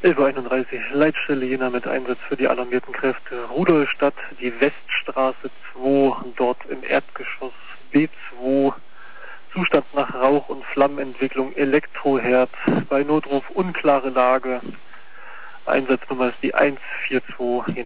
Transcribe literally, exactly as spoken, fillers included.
elf Uhr einunddreißig, Leitstelle Jena mit Einsatz für die alarmierten Kräfte. Rudolstadt, die Weststraße zwei, dort im Erdgeschoss B zwei. Zustand nach Rauch- und Flammenentwicklung, Elektroherd. Bei Notruf unklare Lage. Einsatznummer ist die eins vier zwei.